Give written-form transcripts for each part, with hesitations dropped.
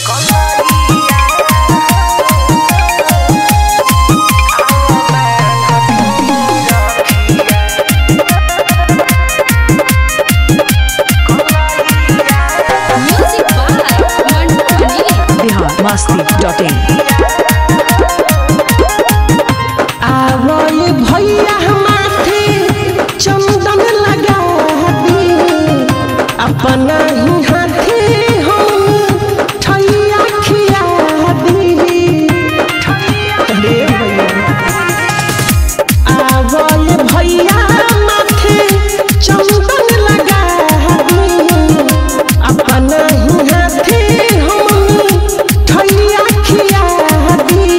masti.in आवल भैया माथे चंदन लगा दी अपना ही हाथे हम ठैया खिया दी आवल भैया माथे चंदन लगा दी अपना ही हाथे हम ठैया खिया दी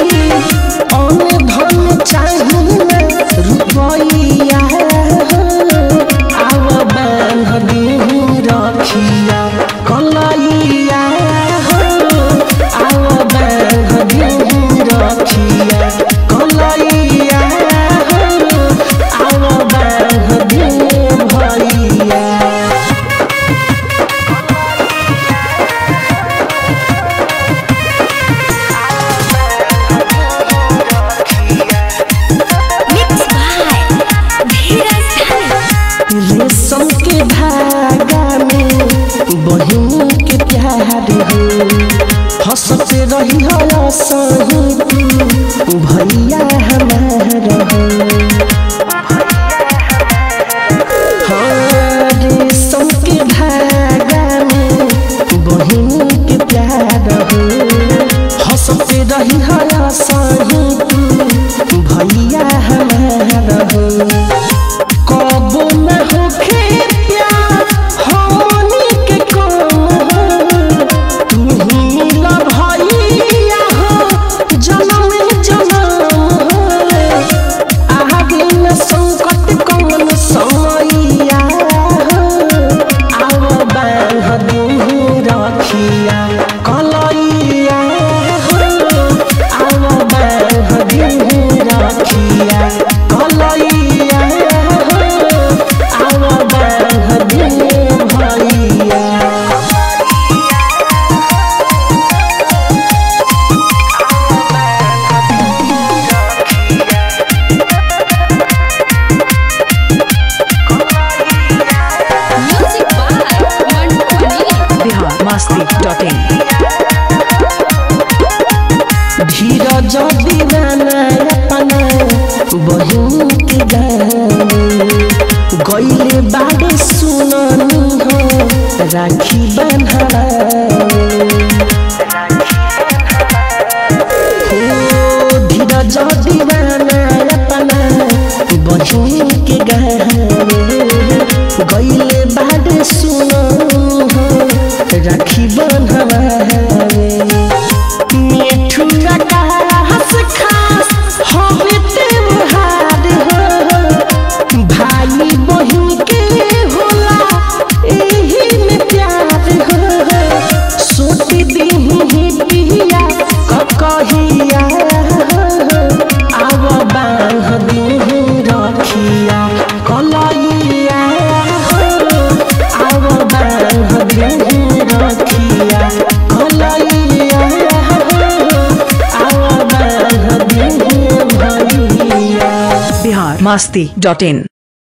रुपैया आव बांध दी रखिया कलैया आव बांध दी रखिया कलैया आव बांध दी भैया रेशम के धागा में बहिन के प्यार हो हंसते रही हो सही तू भैया हमारा हो हाँ रेशम के धागा में बहिन के प्यार हो हंसते रही हो सही तू भैया हमारा हो कबो न होखे प्यार होनी के कम तू ही ला भैया हो जन्म जन्म आगे न संकट कौन समैया आव बांध दी रखिया कलैया आव बांध दी रखिया कलैया masti.in धीरज दीवाना अपना बहिन के गाने गईले बाड़े सुननी हो राखी बंधवा धीरज दीवाना अपना बहिन के गाने गईले बाड़े सुननी हो राखी बंधवा मिठुआ का हंस खास हवे त्योहार हो भाई बहन के होला एही में प्यार हो सोच दीही पिया कहिया आव बांध दीही रखिया कलैया आव बांध दीही रखिया कलैया masti.in